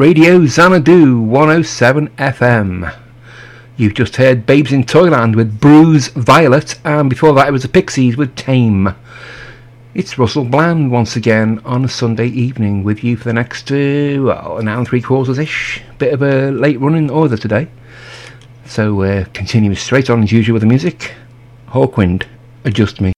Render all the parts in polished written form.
Radio Xanadu 107 FM. You've just heard Babes in Toyland with Bruise Violet, and before that it was the Pixies with Tame. It's Russell Bland once again on a Sunday evening with you for the next, an hour and 3/4-ish. Bit of a late running order today. So continue straight on as usual with the music. Hawkwind, Adjust Me.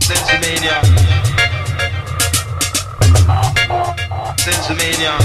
Sensomania. Sensomania.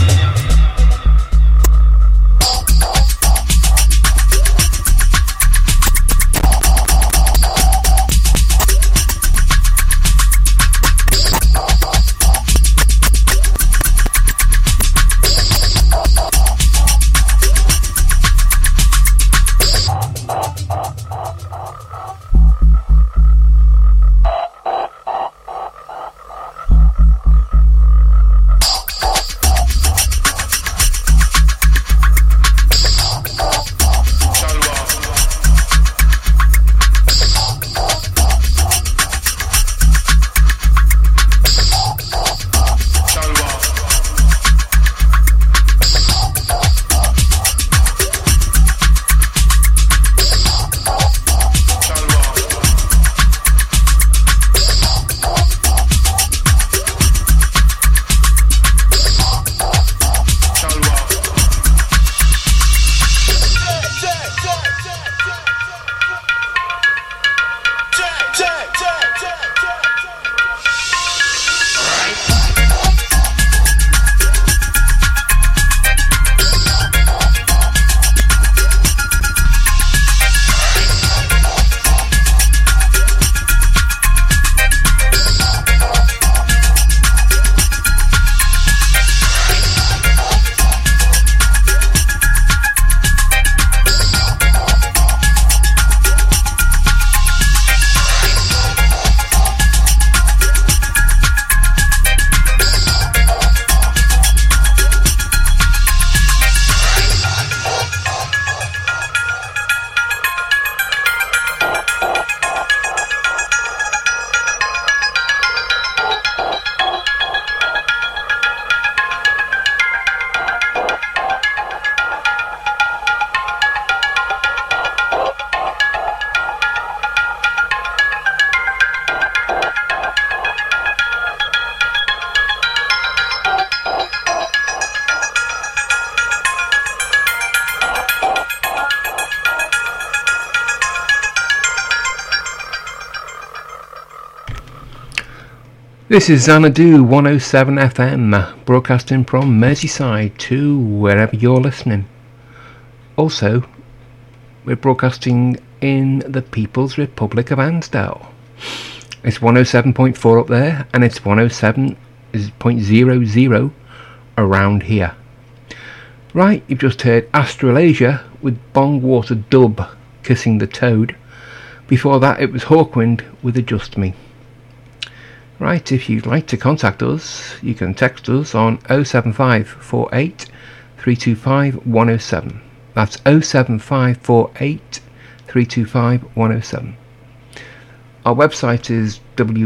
This is Xanadu 107 FM, broadcasting from Merseyside to wherever you're listening. Also, we're broadcasting in the People's Republic of Ansdell. It's 107.4 up there, and it's 107.00 around here. Right, you've just heard Australasia with Bongwater Dub, Kissing the Toad. Before that, it was Hawkwind with Adjust Me. Right, if you'd like to contact us, you can text us on 07548 325 107. That's 07548 325 107. Our website is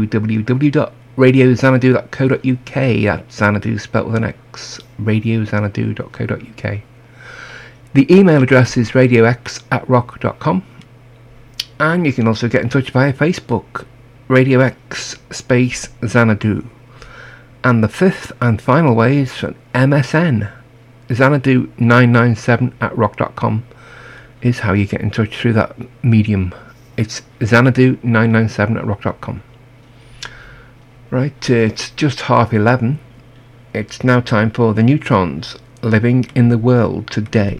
www.radioxanadu.co.uk. That's Xanadu spelt with an X. radioxanadu.co.uk. The email address is radiox@rock.com. And you can also get in touch via Facebook, Radio X space Xanadu. And the fifth and final way is from MSN. Xanadu997@rock.com is how you get in touch through that medium. It's Xanadu997@rock.com. Right, it's just 11:30. It's now time for the Neutrons, Living in the World Today.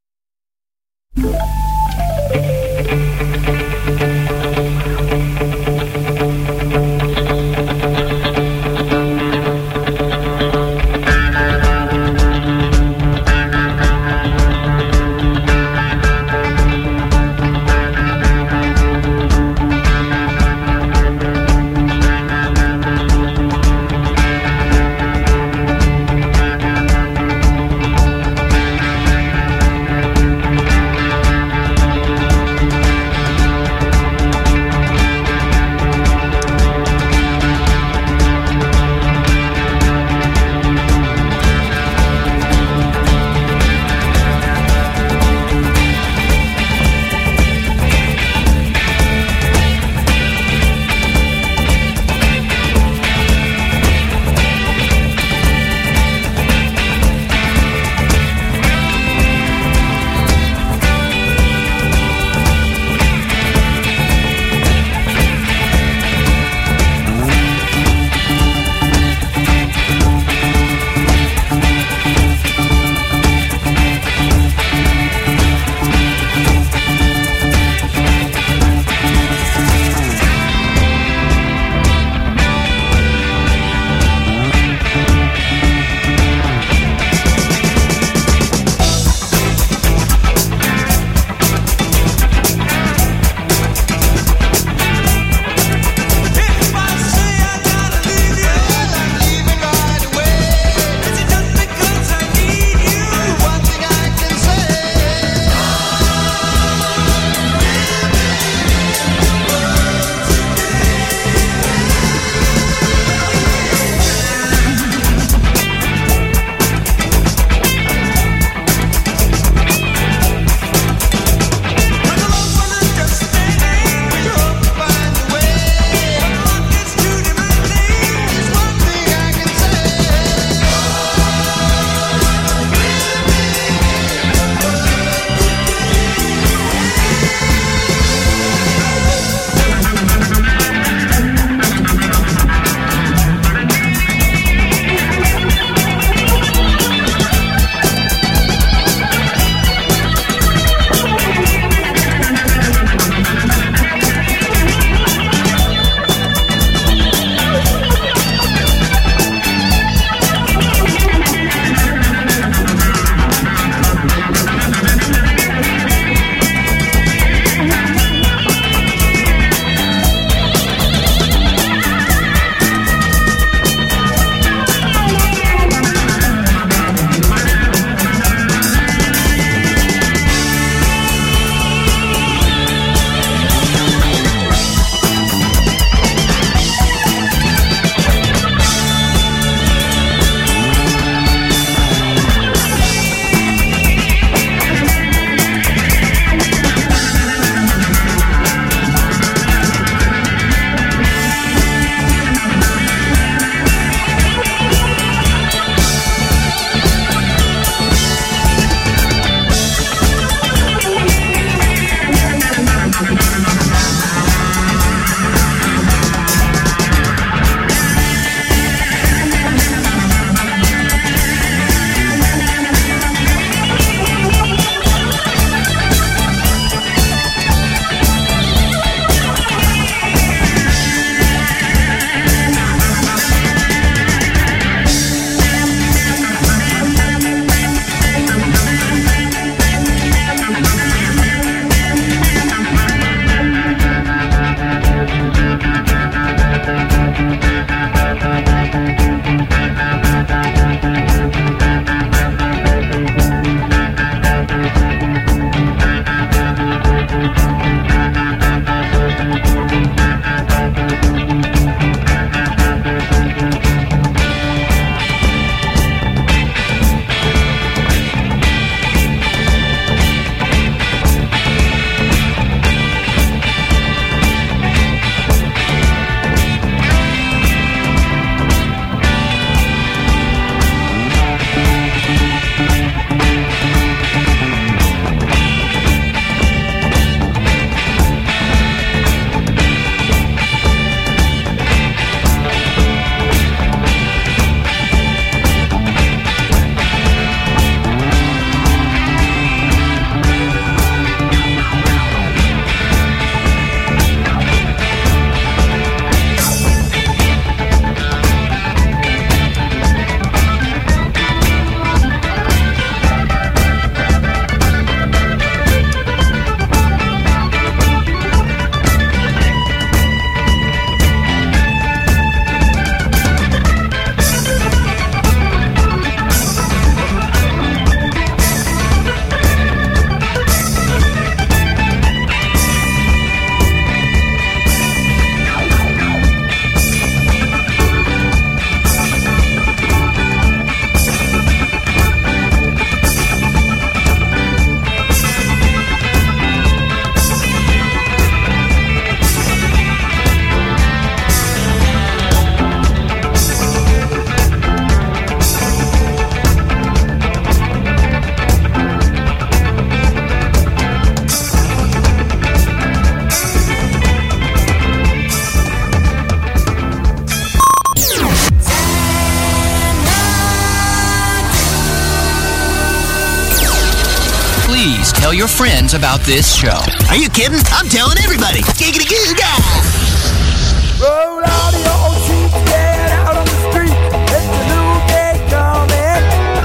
tell your friends about this show. Are you kidding? I'm telling everybody. Giggity goo guy. Roll out of your old sheets, get out on the street. It's the new day coming.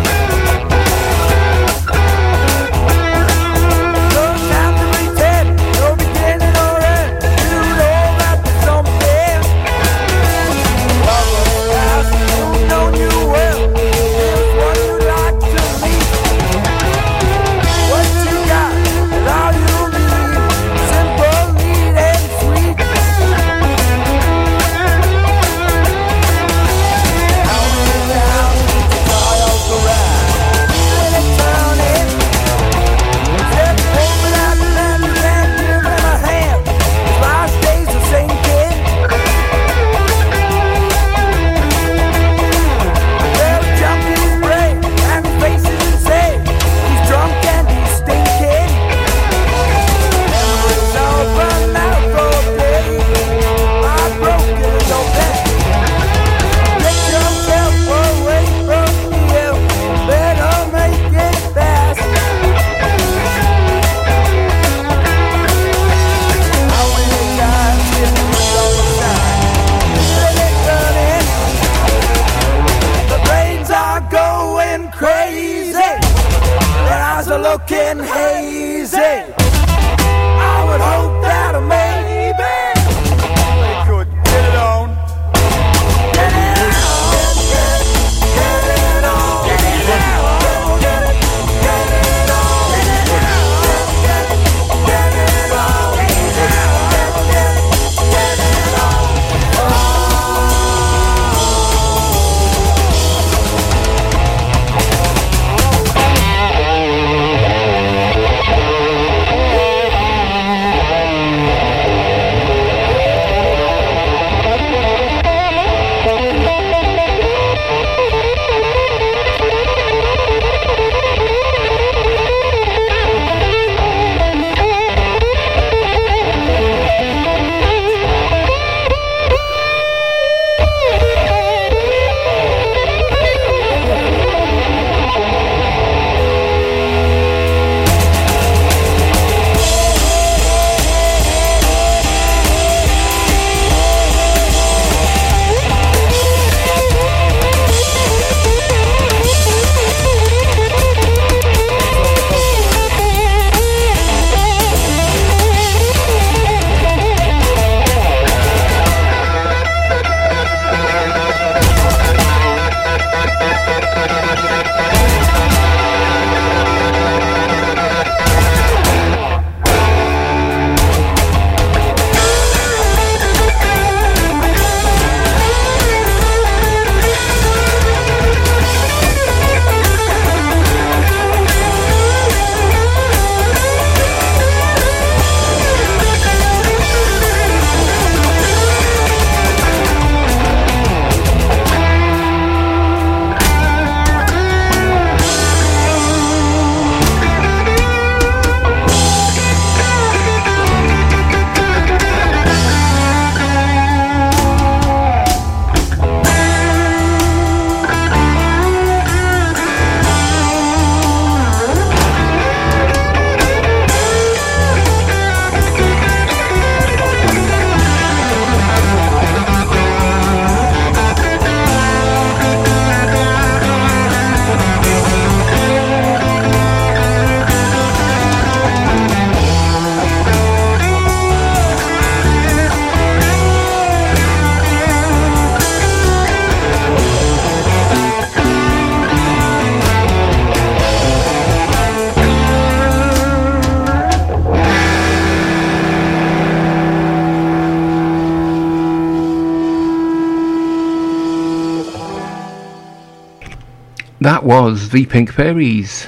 No time to pretend, no beginning or end. You know that there's something. Love the past, you've known you well. Here's what you'd like to meet. What you got is all you need. Simple, neat, and sweet. Looking hazy. I would hope that maybe they could get it on. Get it on. Get it on. Get it on. Get it on. Get it on. Get it on. Get it on. That was the Pink Fairies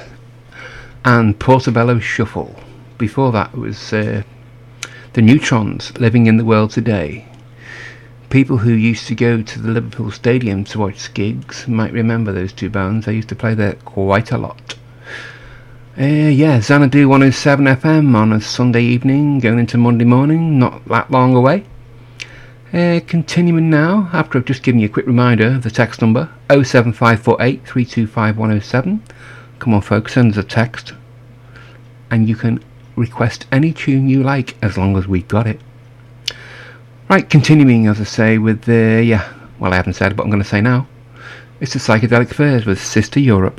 and Portobello Shuffle. Before that was the Neutrons, Living in the World Today. People who used to go to the Liverpool Stadium to watch gigs might remember those two bands. They used to play there quite a lot. Xanadu 107 FM on a Sunday evening, going into Monday morning, not that long away. Continuing now, after I've just given you a quick reminder of the text number, 07548 325 107. Come on folks, send us a text. and you can request any tune you like as long as we've got it. Right, continuing as I say with the, well, I haven't said, but I'm going to say now. It's the Psychedelic Furs with Sister Europe.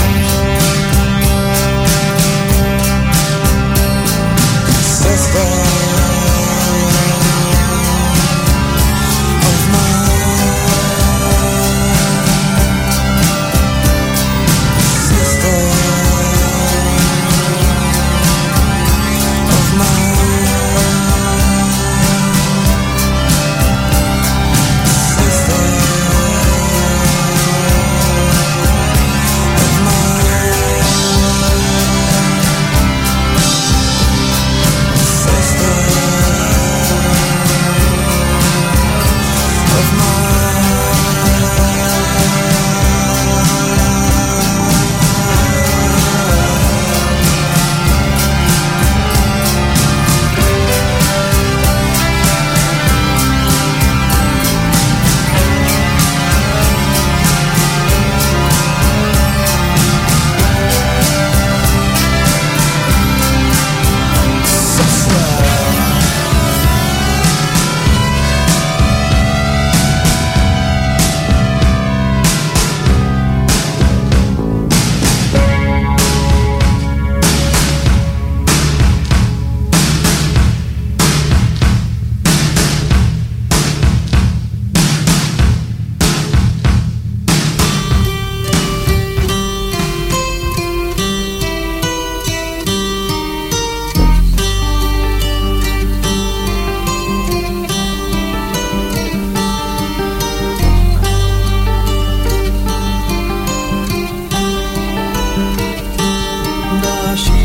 Sister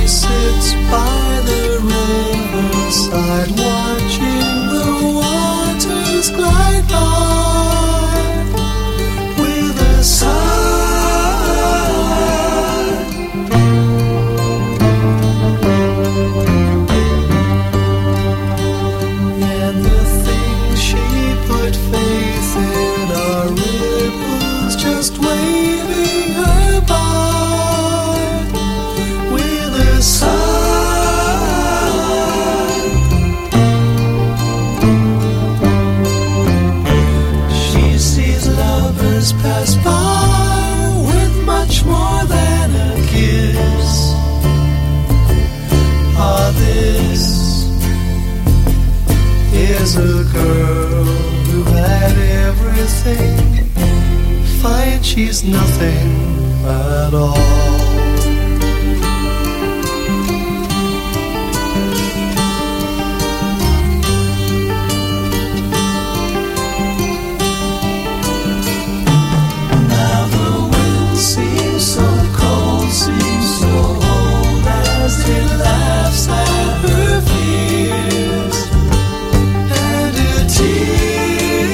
sits by the riverside watching the waters glide by with a sigh. And the things she put faith in are ripples just waving her by with a sigh. She sees lovers pass by with much more than a kiss. Ah, this is a girl who had everything, finds she's nothing at all. Now the wind seems so cold, seems so old as it laughs at her fears and her tears.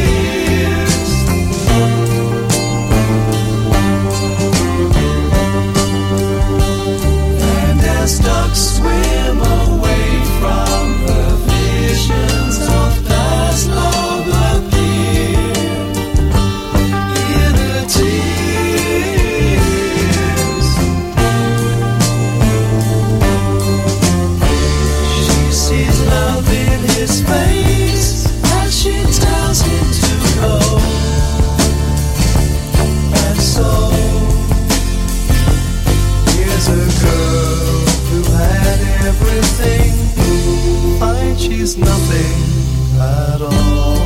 And as ducks swim away from her, visions of past long appear in her tears. She sees love in his face as she tells him to go. And so here's a girl who had everything, finds she's nothing at all.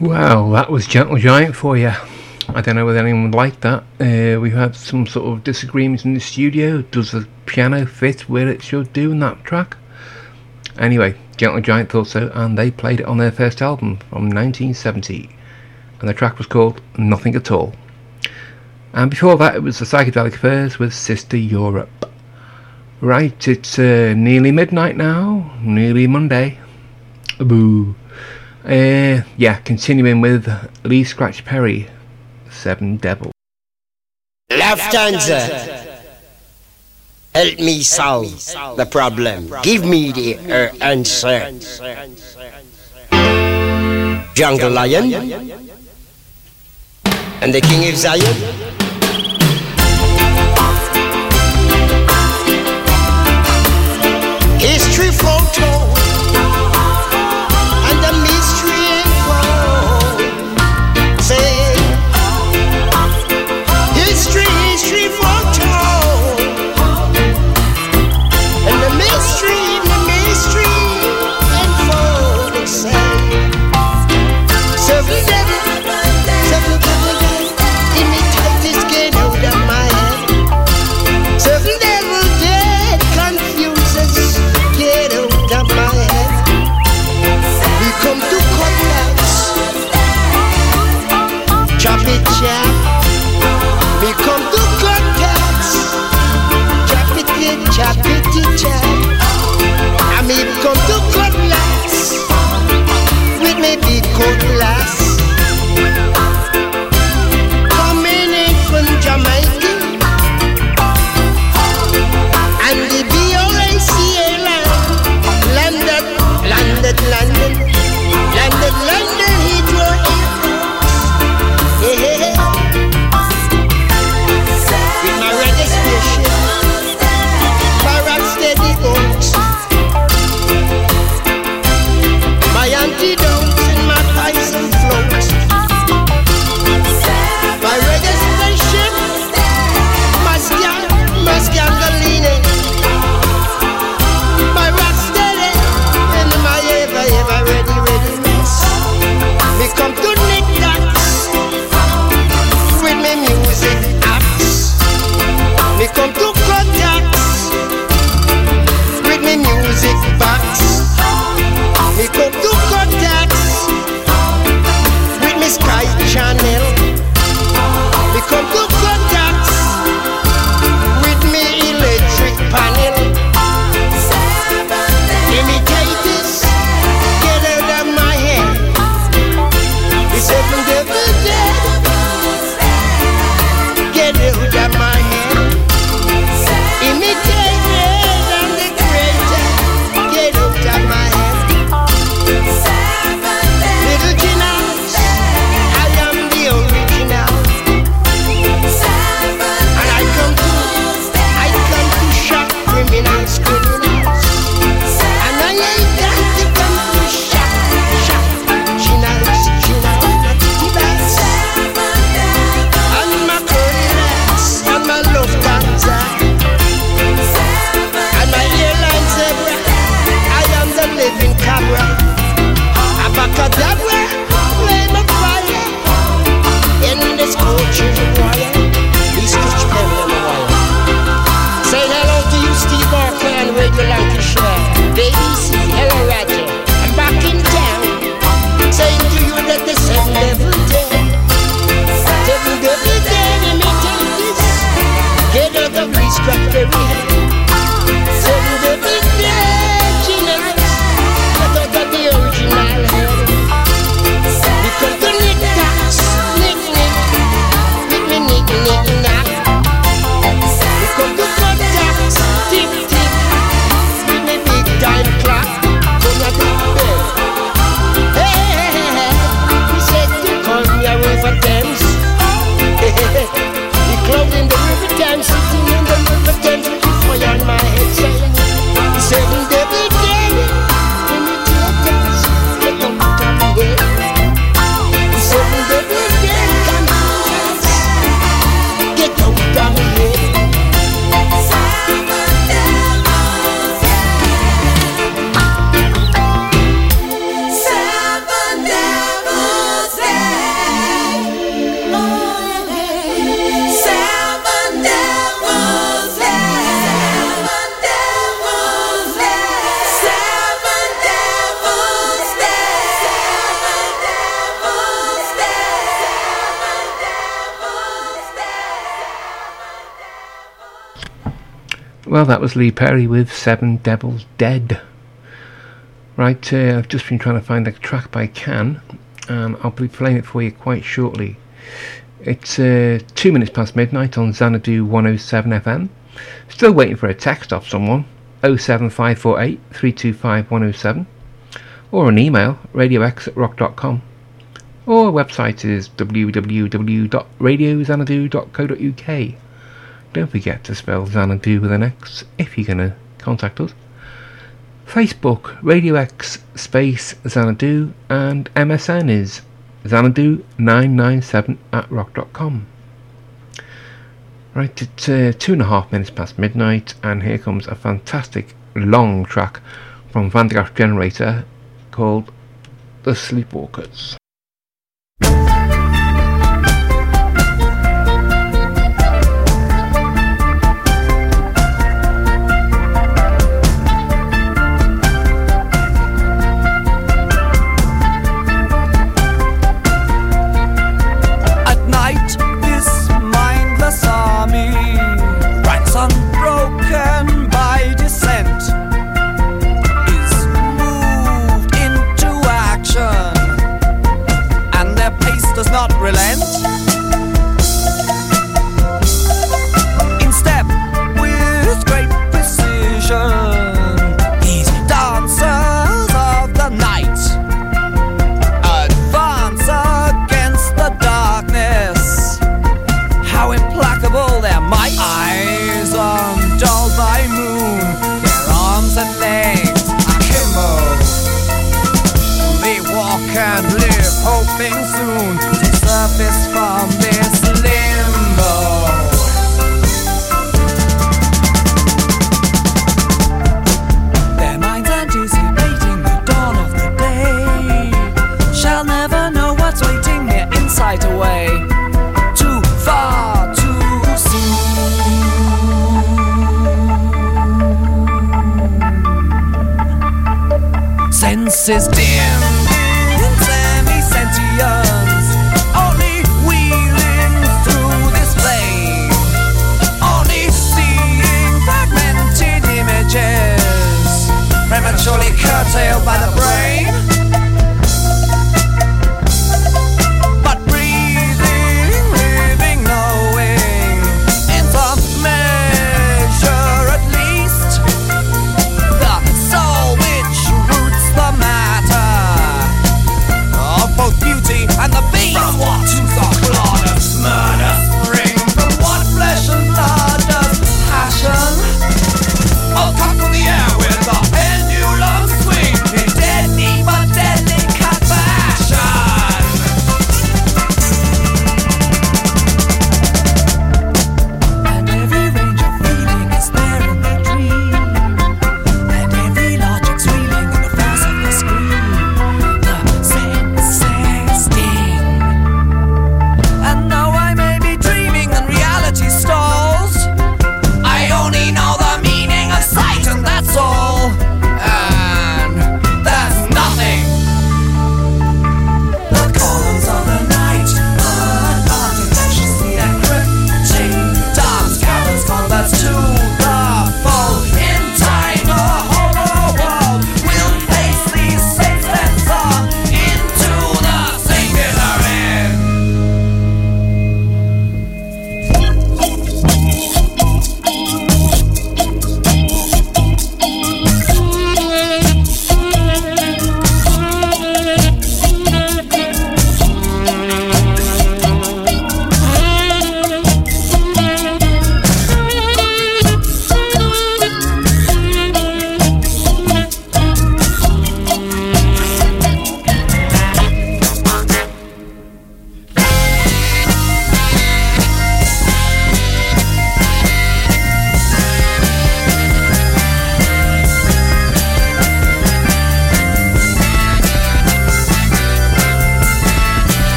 Well, that was Gentle Giant for you. I don't know whether anyone would like that. We've had some sort of disagreements in the studio. Does the piano fit where it should do in that track? Anyway, Gentle Giant thought so, and they played it on their first album from 1970. And the track was called Nothing at All. And before that, it was the Psychedelic Furs with Sister Europe. Right, it's nearly midnight now. Nearly Monday. Boo. Yeah, continuing with Lee Scratch Perry, Seven Devils. Lufthansa, help me solve the problem. Give me the answer. Jungle Lion and the King of Zion. History photo. Well, that was Lee Perry with Seven Devils Dead. Right, I've just been trying to find the track by Can, and I'll be playing it for you quite shortly. It's 2 minutes past midnight on Xanadu 107 FM. Still waiting for a text off someone, 07548 325 107, or an email, radiox@rock.com, or our website is www.radioxanadu.co.uk. Don't forget to spell Xanadu with an X if you're going to contact us. Facebook, Radio X space Xanadu, and MSN is Xanadu997@rock.com. Right, it's 2.5 minutes past midnight, and here comes a fantastic long track from Van der Graaf Generator called The Sleepwalkers. Hoping soon to surface from this limbo. Their minds anticipating the dawn of the day shall never know what's waiting their insight away. Too far, too soon. Senses dim, only wheeling through this plane, only seeing fragmented images, prematurely curtailed by the brain, but breathing, living, knowing, in some measure at least, the soul which roots the matter of both beauty